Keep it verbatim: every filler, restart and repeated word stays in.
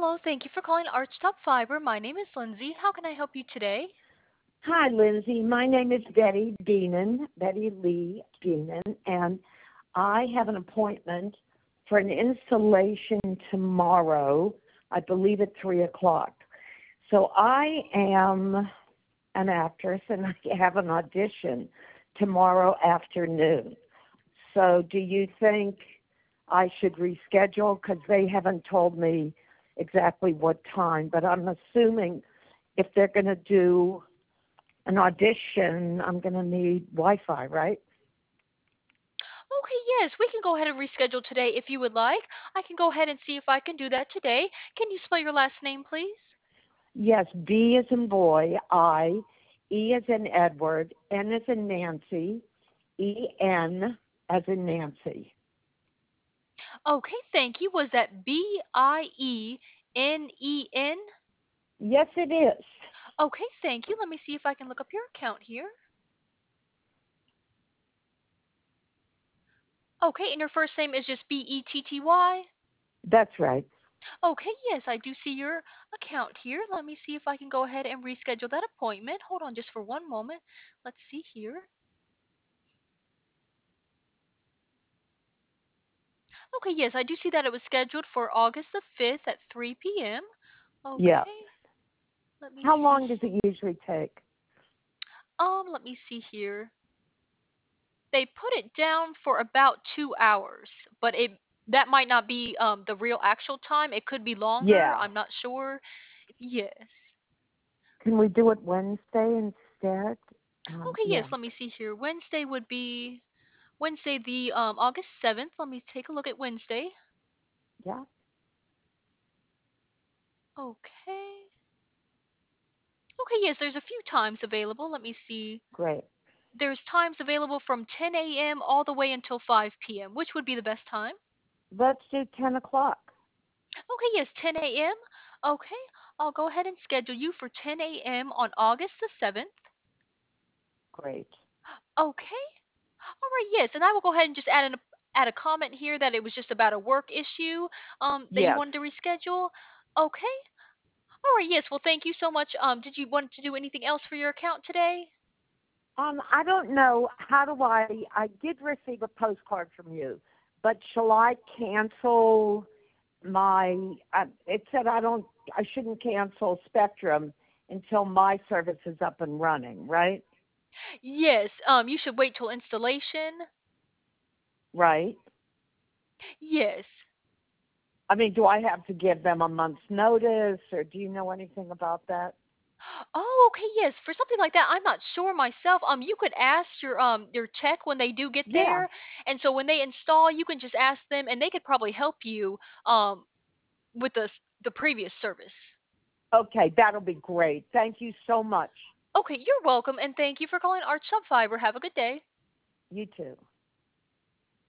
Hello, thank you for calling Archtop Fiber. My name is Lindsay. How can I help you today? Hi, Lindsay. My name is Betty Deenan, Betty Lee Deenan, and I have an appointment for an installation tomorrow, I believe at three o'clock. So I am an actress, and I have an audition tomorrow afternoon. So do you think I should reschedule? Because they haven't told me exactly what time, but I'm assuming if they're going to do an audition, I'm going to need Wi-Fi, right? Okay, yes, we can go ahead and reschedule today if you would like. I can go ahead and see if I can do that today. Can you spell your last name, please? Yes, B as in boy, I, E as in Edward, N as in Nancy, E N as in Nancy. Okay, thank you. Was that B I E N E N? Yes, it is. Okay, thank you. Let me see if I can look up your account here. Okay, and your first name is just B E T T Y? That's right. Okay, yes, I do see your account here. Let me see if I can go ahead and reschedule that appointment. Hold on just for one moment. Let's see here. Okay, yes, I do see that it was scheduled for August the fifth at three p m. Yeah. Okay, let me How see. long does it usually take? Um, let me see here. They put it down for about two hours, but it that might not be um the real actual time. It could be longer. Yeah. I'm not sure. Yes. Can we do it Wednesday instead? Um, Okay, yes, yeah. let me see here. Wednesday would be Wednesday the um August seventh. Let me take a look at Wednesday. Yeah. Okay. Okay, yes, there's a few times available. Let me see. Great. There's times available from ten a m all the way until five p m. Which would be the best time? Let's do ten o'clock. Okay, yes, ten a m. Okay, I'll go ahead and schedule you for ten a m on August the seventh. Great. Okay. All right, yes, and I will go ahead and just add an add a comment here that it was just about a work issue um that you Yes. wanted to reschedule. Okay. All right, yes. Well, thank you so much. Um did you want to do anything else for your account today? Um, I don't know. How do I? I did receive a postcard from you, but shall I cancel my? Uh, it said I don't. I shouldn't cancel Spectrum until my service is up and running. Right? Yes, um you should wait till installation. Right. Yes. I mean, do I have to give them a month's notice, or do you know anything about that? Oh, okay, yes. For something like that, I'm not sure myself. Um, you could ask your um your tech when they do get Yeah. there, and so when they install, you can just ask them, and they could probably help you um with the the previous service. Okay, that'll be great. Thank you so much. Okay, you're welcome, and thank you for calling Arch Shop Fiber. Have a good day. You too.